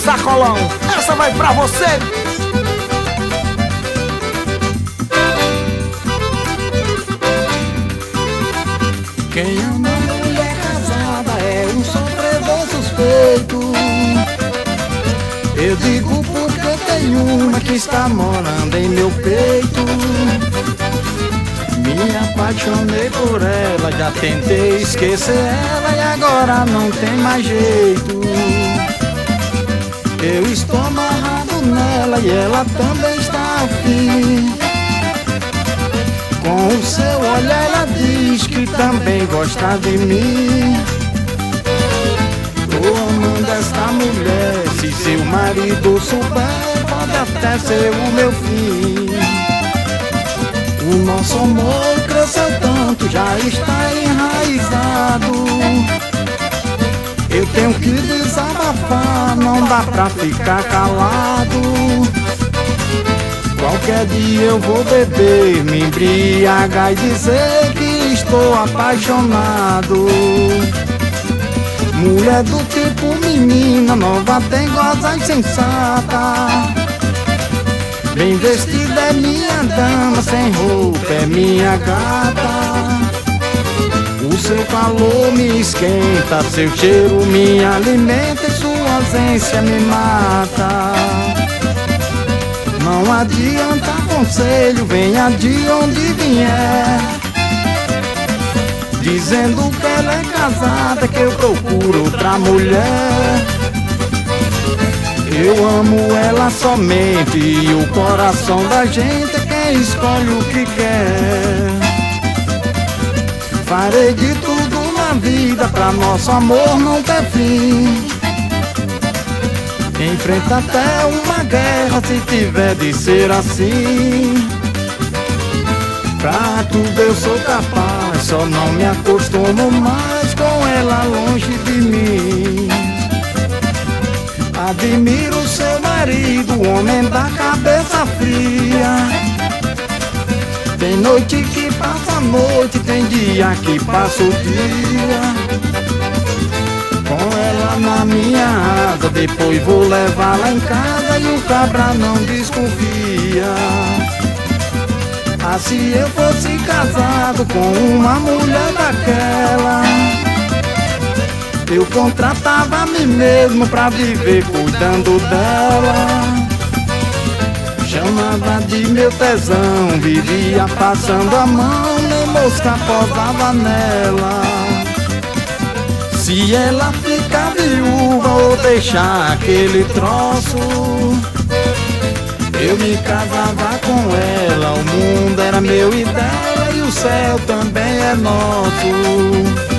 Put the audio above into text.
sacolão. Essa vai pra você. Quem ama mulher casada é um sofredor suspeito. Eu digo porque tem uma que está morando em meu peito. Me apaixonei por ela, já tentei esquecer ela e agora não tem mais jeito. Eu estou amarrado nela e ela também está afim. Com o seu olhar ela diz que também gosta de mim. Tô amando esta mulher, se seu marido souber pode até ser o meu fim. O nosso amor cresceu tanto, já está enraizado. Eu tenho que desabafar, não dá pra ficar calado. Qualquer dia eu vou beber, me embriagar e dizer que estou apaixonado. Mulher do tipo menina, nova, dengosa e sensata. Bem vestida é minha dama, sem roupa é minha gata. O seu calor me esquenta, seu cheiro me alimenta e sua ausência me mata. Não adianta conselho, venha de onde vier, dizendo que ela é casada, que eu procuro outra mulher. Eu amo ela somente e o coração da gente é quem escolhe o que quer. Farei de tudo na vida pra nosso amor não ter fim. Enfrenta até uma guerra se tiver de ser assim. Pra tudo eu sou capaz, só não me acostumo mais com ela longe de mim. Admiro seu marido, o homem da cabeça fria. Tem noite que passa a noite, tem dia que passa o dia. Com ela na minha asa, depois vou levá-la em casa e o cabra não desconfia. Ah, se eu fosse casado com uma mulher daquela, eu contratava a mim mesmo pra viver cuidando dela. Chamava de meu tesão, vivia passando a mão, nem mosca posava nela. Se ela ficar viúva ou deixar aquele troço, eu me casava com ela. O mundo era meu e dela e o céu também é nosso.